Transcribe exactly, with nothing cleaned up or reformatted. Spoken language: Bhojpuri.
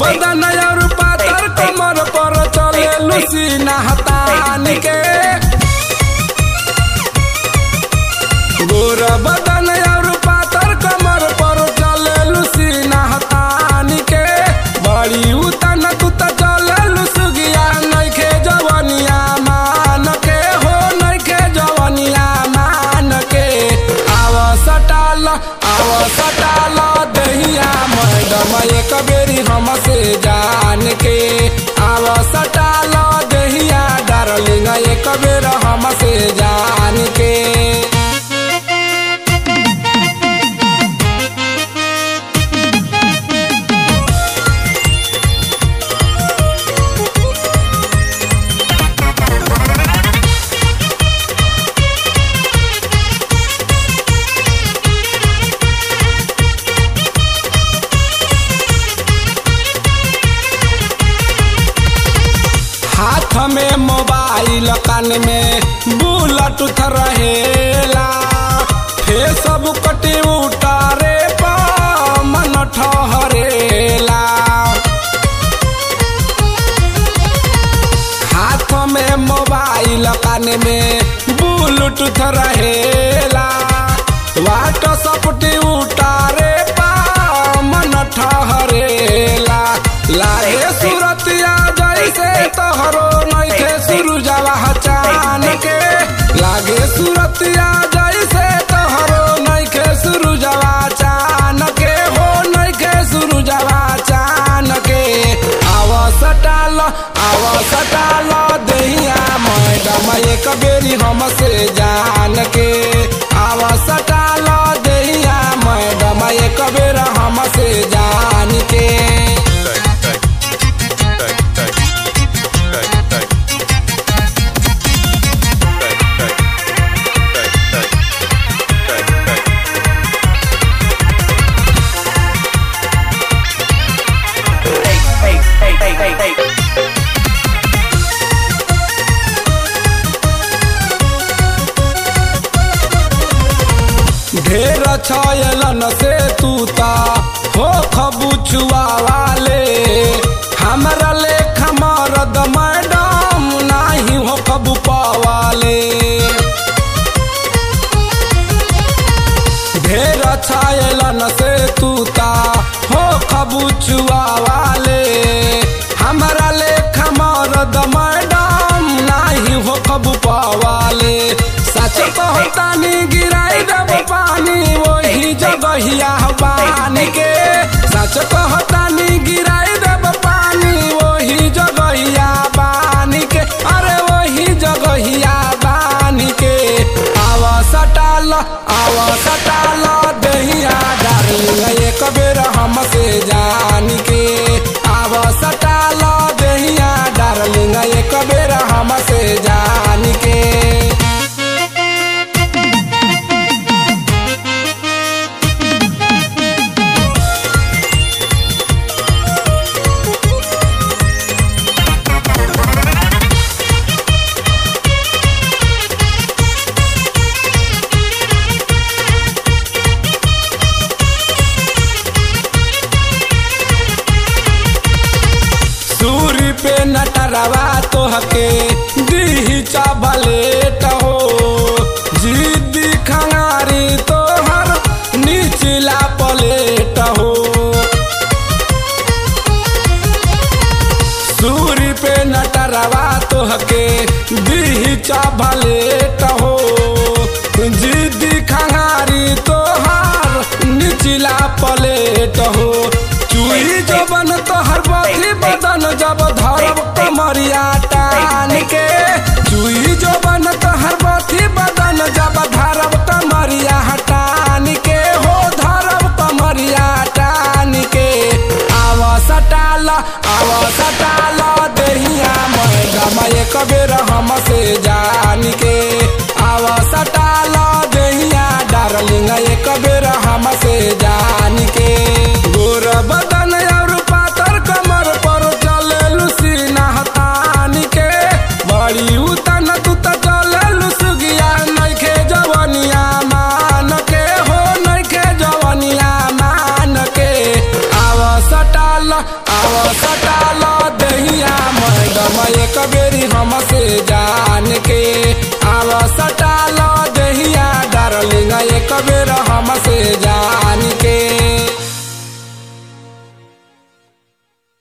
बदन और पातर कमर पर चले लुसीना हतान के गोर बदन और पातर कमर पर चले लुसीना हतान के बड़ी उतन तुत चले लुसुगिया नइखे जवनिया मान के हो नइखे जवनिया मान के आव सटाल आव सटाल दहिया मैडम एक बेरी हमसे जान के आव सटाल दहिया डार्लिंग एक बेर हमसे जान के हाथ में मोबाइल कान में ब्लूटूथ रहेला फेसबुक ट्विटरे पर मन ठहरेला हाथ में मोबाइल कान में ब्लूटूथ रहेला व्हाट्सएप ट्विटरे पर मन ठहरेला लागे सूरतिया जैसे तोहरो नइखे सुरुजवा चान के लागे सूरतिया जैसे तोहरो नइखे सुरुजवा चान के हो नइखे सुरुजवा चान के आव सटाल आव सटाल दहिया मैडम एक बेरी हमसे जान के आव सटाल दहिया मैडम एक बेर हमसे जान के ढेर छयलन से तूता हो खबुचुआ वाले हमरा लेखा मरद मैडम नाही हो खबु पावाले ढेर छयलन से तूता हो खबुचुआ वाले हमरा लेखा मरद मैडम नाही हो खबु पावाले सच कहतानी गिराई देब पानी वही जगहिया बानी के सच कहतानी गिराई देब पानी वही जगहिया बानी के अरे वही जगहिया बानी के आव सटाल आव सटाल दहिया डार्लिंग एक बेर हमसे जान के आव सटाल दहिया डार्लिंग एक बेर हमसे जान के सूरी पे नटरवा तोहके दी चावलेट हो जिद्दी खंगारी तोहर निचला प्लेट हो सूरी पे नटरवा तोहके दी चावलेट हो जिद्दी खंगारी तोहर निचला प्लेट हो चुई जबन तोहर बथी बदन जब धरब कमरिया टान के चुई जबन तोहर बथी बदन जब धरब कमरिया टान के हो धरब कमरिया टान के आव सटाल आव सटाल दहिया मैडम एक बेर हमसे जा